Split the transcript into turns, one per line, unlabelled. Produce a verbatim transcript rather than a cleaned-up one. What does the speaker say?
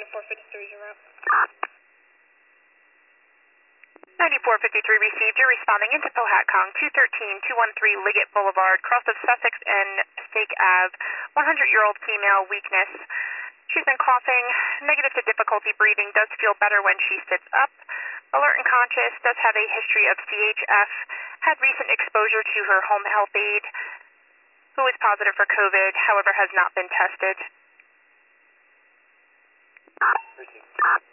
ninety-four fifty-three, you're up.
ninety-four fifty-three received. You're responding into Pohatcong, two thirteen two thirteen Liggett Boulevard, cross of Sussex and Stake Ave. one hundred year old female, weakness. She's been coughing, negative to difficulty breathing, does feel better when she sits up. Alert and conscious, does have a history of C H F, had recent exposure to her home health aide, who is positive for COVID, however has not been tested.
Received.